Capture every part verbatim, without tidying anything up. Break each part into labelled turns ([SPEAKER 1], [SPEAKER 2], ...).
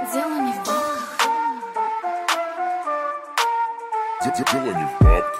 [SPEAKER 1] Дело не в бабках.
[SPEAKER 2] Дело не в бабках.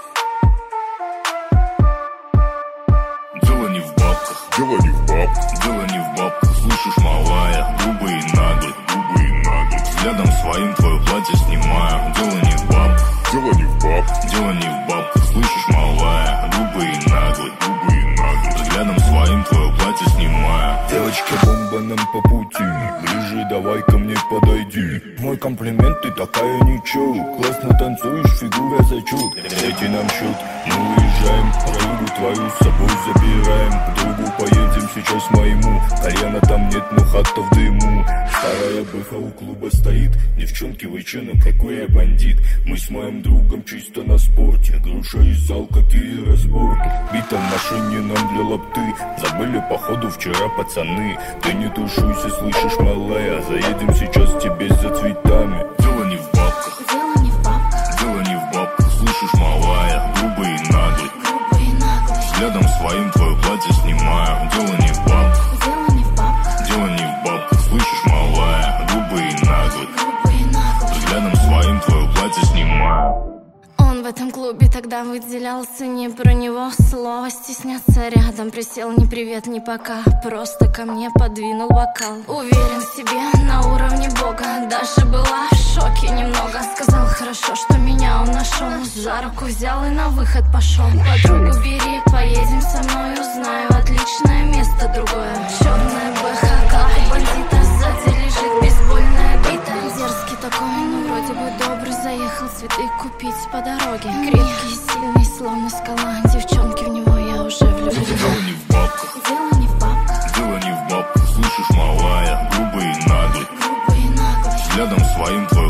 [SPEAKER 3] Дело не в бабках.
[SPEAKER 2] Дело не в бабках.
[SPEAKER 3] Дело не в бабках. Слышишь, малая, грубый и наглый,
[SPEAKER 2] грубый и наглый.
[SPEAKER 3] Взглядом своим твое платье снимаю. Дело не в бабках.
[SPEAKER 2] Дело не в бабках.
[SPEAKER 3] Дело не в бабках. Слышишь, малая, грубый и наглый,
[SPEAKER 2] грубый и наглый.
[SPEAKER 3] Взглядом своим твое платье снимаю.
[SPEAKER 4] Девочка-бомба нам по пути, ближе давай ко мне подойди. Мой комплимент, ты такая ничего. Классно танцуешь, фигура зачет. Дайте нам счет, мы уезжаем. Подругу твою с собой забираем. К другу поедем сейчас моему. Кальяна там нет, но хата в дыму. Старая бэха у клуба стоит. Девчонки, вы че, ну какой я бандит. Мы с моим другом чисто на спорте. Груша и зал, какие разборки. Бита в машине нам для лапты. Забыли походу вчера пацаны. Ты не тушуйся, слышишь, малая. Заедем сейчас тебе за цветами.
[SPEAKER 3] Дело не в бабках.
[SPEAKER 1] Дело не в бабках.
[SPEAKER 3] Дело не в бабках. Слышишь, малая, грубый и наглый,
[SPEAKER 1] грубый и наглый.
[SPEAKER 3] Взглядом своим твое платье снимаю. Дело не в бабках.
[SPEAKER 1] Дело не в бабках.
[SPEAKER 3] Дело не в бабках. Слышишь, малая, грубый и наглый,
[SPEAKER 1] грубый и наглый.
[SPEAKER 3] Взглядом своим твое платье снимаю.
[SPEAKER 1] Он в этом клубе тогда выделялся, не про него слова стесняться рядом. Присел ни привет, ни пока, просто ко мне подвинул бокал. Уверен в себе на уровне бога, даже была в шоке немного. Сказал хорошо, что меня он нашел, за руку взял и на выход пошел. Подругу бери, поедем со мной, узнаю отличное место другое. Черная бэха, как у бандита, сзади лежит бейсбольная бита. Дерзкий такой, ну вроде бы добрый, заехал цветы купить по дороге. Крепкий, сильный, словно скала, девчонки в него я уже влюблена.
[SPEAKER 3] Дело не в бабках.
[SPEAKER 1] Дело не в бабках.
[SPEAKER 3] Дело не в бабках. Слышишь, малая, грубый и наглый,
[SPEAKER 1] грубый и наглый.
[SPEAKER 3] Взглядом своим твое